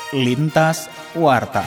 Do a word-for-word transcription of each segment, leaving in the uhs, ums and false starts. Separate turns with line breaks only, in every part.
Lintas Warta.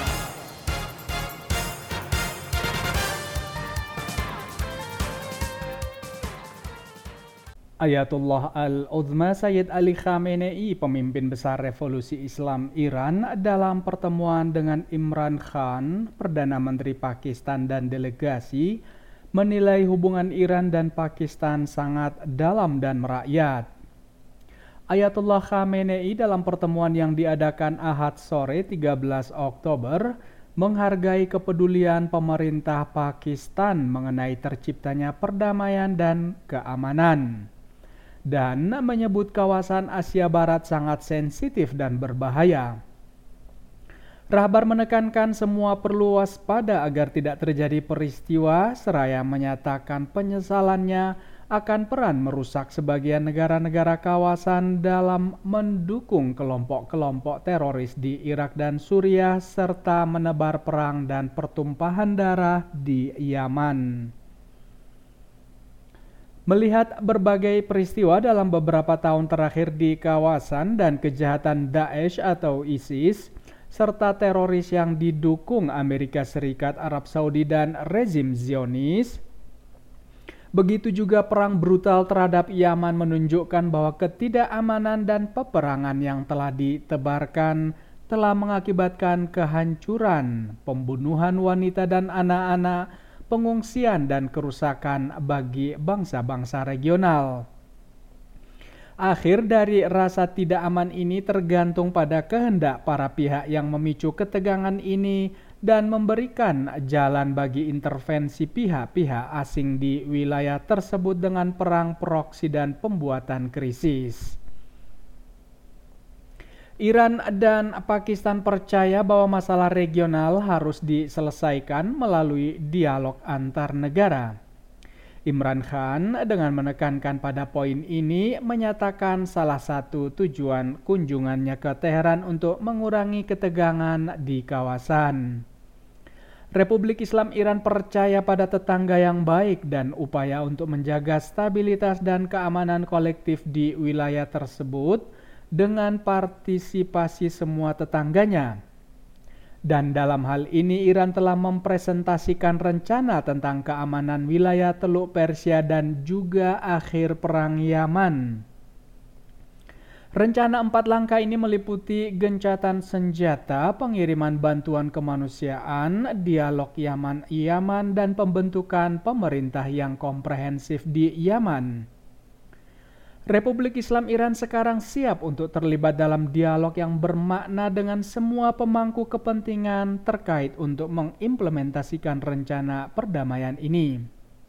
Ayatullah Al-Uzma Sayyid Ali Khamenei, pemimpin besar revolusi Islam Iran, dalam pertemuan dengan Imran Khan, Perdana Menteri Pakistan dan delegasi, menilai hubungan Iran dan Pakistan sangat dalam dan merakyat. Ayatullah Khamenei dalam pertemuan yang diadakan Ahad sore tiga belas Oktober menghargai kepedulian pemerintah Pakistan mengenai terciptanya perdamaian dan keamanan, dan menyebut kawasan Asia Barat sangat sensitif dan berbahaya. Rahbar menekankan semua perlu waspada agar tidak terjadi peristiwa, seraya menyatakan penyesalannya akan peran merusak sebagian negara-negara kawasan dalam mendukung kelompok-kelompok teroris di Irak dan Suriah, serta menebar perang dan pertumpahan darah di Yaman. Melihat berbagai peristiwa dalam beberapa tahun terakhir di kawasan dan kejahatan Daesh atau ISIS, serta teroris yang didukung Amerika Serikat, Arab Saudi, dan rezim Zionis, begitu juga perang brutal terhadap Yaman menunjukkan bahwa ketidakamanan dan peperangan yang telah ditebarkan telah mengakibatkan kehancuran, pembunuhan wanita dan anak-anak, pengungsian dan kerusakan bagi bangsa-bangsa regional. Akhir dari rasa tidak aman ini tergantung pada kehendak para pihak yang memicu ketegangan ini dan memberikan jalan bagi intervensi pihak-pihak asing di wilayah tersebut dengan perang proksi dan pembuatan krisis. Iran dan Pakistan percaya bahwa masalah regional harus diselesaikan melalui dialog antar negara. Imran Khan dengan menekankan pada poin ini menyatakan salah satu tujuan kunjungannya ke Teheran untuk mengurangi ketegangan di kawasan. Republik Islam Iran percaya pada tetangga yang baik dan upaya untuk menjaga stabilitas dan keamanan kolektif di wilayah tersebut dengan partisipasi semua tetangganya. Dan dalam hal ini Iran telah mempresentasikan rencana tentang keamanan wilayah Teluk Persia dan juga akhir perang Yaman. Rencana empat langkah ini meliputi gencatan senjata, pengiriman bantuan kemanusiaan, dialog Yaman-Yaman, dan pembentukan pemerintah yang komprehensif di Yaman. Republik Islam Iran sekarang siap untuk terlibat dalam dialog yang bermakna dengan semua pemangku kepentingan terkait untuk mengimplementasikan rencana perdamaian ini.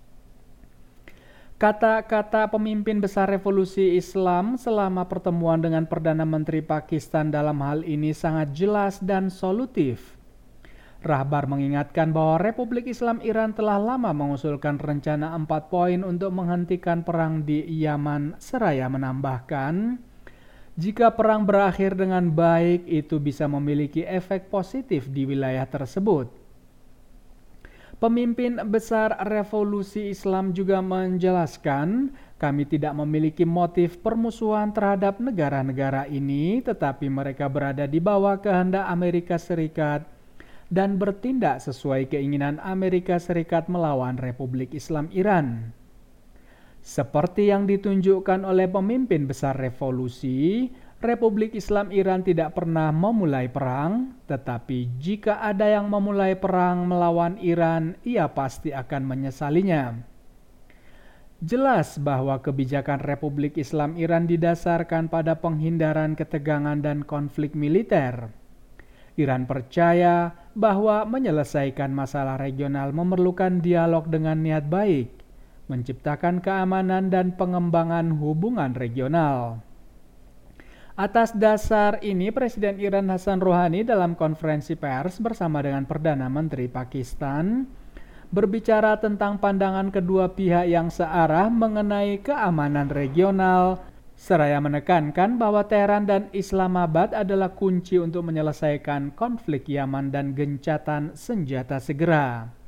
Kata-kata pemimpin besar revolusi Islam selama pertemuan dengan Perdana Menteri Pakistan dalam hal ini sangat jelas dan solutif. Rahbar mengingatkan bahwa Republik Islam Iran telah lama mengusulkan rencana empat poin untuk menghentikan perang di Yaman, seraya menambahkan, jika perang berakhir dengan baik itu bisa memiliki efek positif di wilayah tersebut. Pemimpin besar revolusi Islam juga menjelaskan, kami tidak memiliki motif permusuhan terhadap negara-negara ini, tetapi mereka berada di bawah kehendak Amerika Serikat dan bertindak sesuai keinginan Amerika Serikat melawan Republik Islam Iran. Seperti yang ditunjukkan oleh pemimpin besar revolusi, Republik Islam Iran tidak pernah memulai perang, tetapi jika ada yang memulai perang melawan Iran, ia pasti akan menyesalinya. Jelas bahwa kebijakan Republik Islam Iran didasarkan pada penghindaran ketegangan dan konflik militer. Iran percaya bahwa menyelesaikan masalah regional memerlukan dialog dengan niat baik, menciptakan keamanan dan pengembangan hubungan regional. Atas dasar ini, Presiden Iran Hassan Rouhani dalam konferensi pers bersama dengan Perdana Menteri Pakistan berbicara tentang pandangan kedua pihak yang searah mengenai keamanan regional, seraya menekankan bahwa Teheran dan Islamabad adalah kunci untuk menyelesaikan konflik Yaman dan gencatan senjata segera.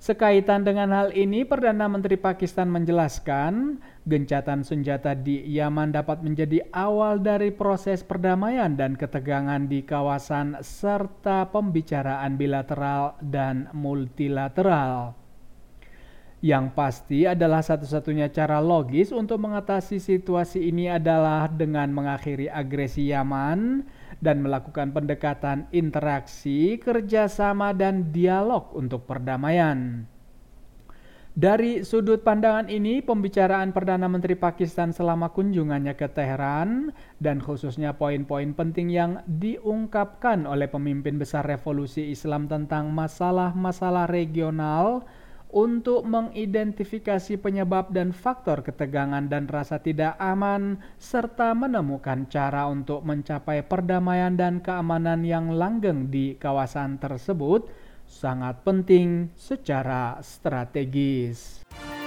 Sekaitan dengan hal ini, Perdana Menteri Pakistan menjelaskan, gencatan senjata di Yaman dapat menjadi awal dari proses perdamaian dan ketegangan di kawasan serta pembicaraan bilateral dan multilateral. Yang pasti adalah satu-satunya cara logis untuk mengatasi situasi ini adalah dengan mengakhiri agresi Yaman dan melakukan pendekatan interaksi, kerjasama, dan dialog untuk perdamaian. Dari sudut pandangan ini, pembicaraan Perdana Menteri Pakistan selama kunjungannya ke Teheran dan khususnya poin-poin penting yang diungkapkan oleh pemimpin besar revolusi Islam tentang masalah-masalah regional untuk mengidentifikasi penyebab dan faktor ketegangan dan rasa tidak aman, serta menemukan cara untuk mencapai perdamaian dan keamanan yang langgeng di kawasan tersebut, sangat penting secara strategis.